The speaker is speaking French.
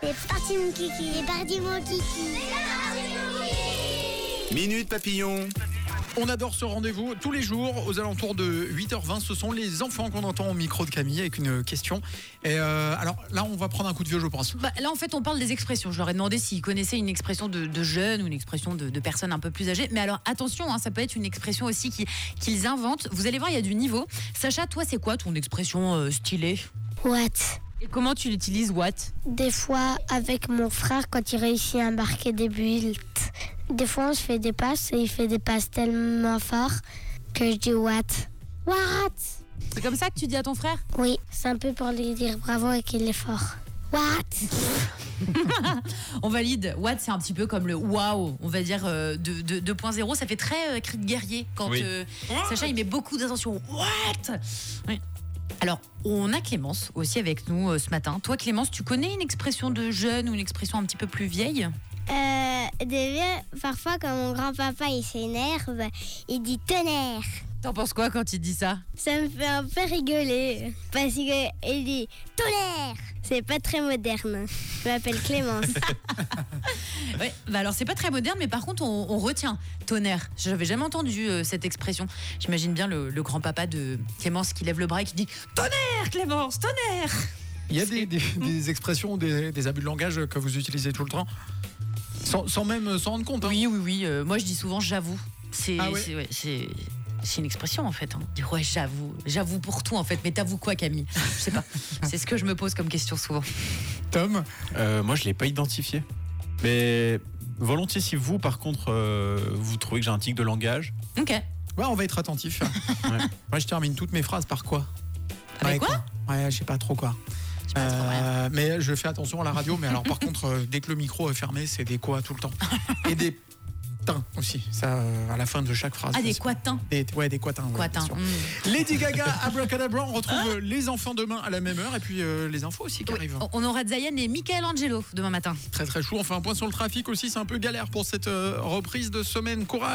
C'est parti mon kiki. C'est parti mon kiki. Minute Papillon. On adore ce rendez-vous tous les jours aux alentours de 8h20. Ce sont les enfants qu'on entend au micro de Camille avec une question. Et alors là, on va prendre un coup de vieux, je pense. Là, en fait, on parle des expressions. Je leur ai demandé s'ils connaissaient une expression de jeunes ou une expression de personnes un peu plus âgées. Mais alors, attention, ça peut être une expression aussi qu'ils inventent. Vous allez voir, il y a du niveau. Sacha, toi, c'est quoi ton expression stylée ? What? Et comment tu l'utilises, what ? Des fois, avec mon frère, quand il réussit à marquer des buts, des fois on se fait des passes et il fait des passes tellement fort que je dis what? What? C'est comme ça que tu dis à ton frère ? Oui, c'est un peu pour lui dire bravo et qu'il est fort. What? On valide. What, c'est un petit peu comme le wow, on va dire de 2.0. Ça fait très cri de guerrier quand Sacha il met beaucoup d'attention. What? Oui. Alors, on a Clémence aussi avec nous ce matin. Toi, Clémence, tu connais une expression de jeune ou une expression un petit peu plus vieille ? Parfois, quand mon grand-papa il s'énerve, il dit tonnerre. T'en penses quoi quand il dit ça ? Ça me fait un peu rigoler parce qu'il dit tonnerre. C'est pas très moderne. Je m'appelle Clémence. Ouais, alors c'est pas très moderne, mais par contre on retient tonnerre. J'avais jamais entendu cette expression. J'imagine bien le grand-papa de Clémence qui lève le bras et qui dit tonnerre, Clémence, tonnerre. Il y a des expressions, des abus de langage que vous utilisez tout le temps sans même s'en rendre compte. Oui. Moi je dis souvent j'avoue. C'est une expression en fait. Dire ouais j'avoue pour tout en fait. Mais t'avoues quoi Camille ? Je sais pas. C'est ce que je me pose comme question souvent. Tom ? Moi, je l'ai pas identifié. Mais volontiers, si vous, par contre, vous trouvez que j'ai un tic de langage. Ok. Ouais, on va être attentif. Ouais. Moi, je termine toutes mes phrases par quoi ? Avec quoi ? Ouais, je sais pas trop quoi. Mais je fais attention à la radio. Mais alors, par contre, dès que le micro est fermé, c'est des quoi tout le temps. Et des quatins aussi. Ça, à la fin de chaque phrase. Ah, des quatins. Des quatins. Ouais, Quatins. Lady Gaga, Abracadabra. On retrouve les enfants demain à la même heure. Et puis les infos aussi qui arrivent. On aura Zayn et Michelangelo demain matin. Très très chaud. On fait un point sur le trafic aussi. C'est un peu galère pour cette reprise de semaine. Courage.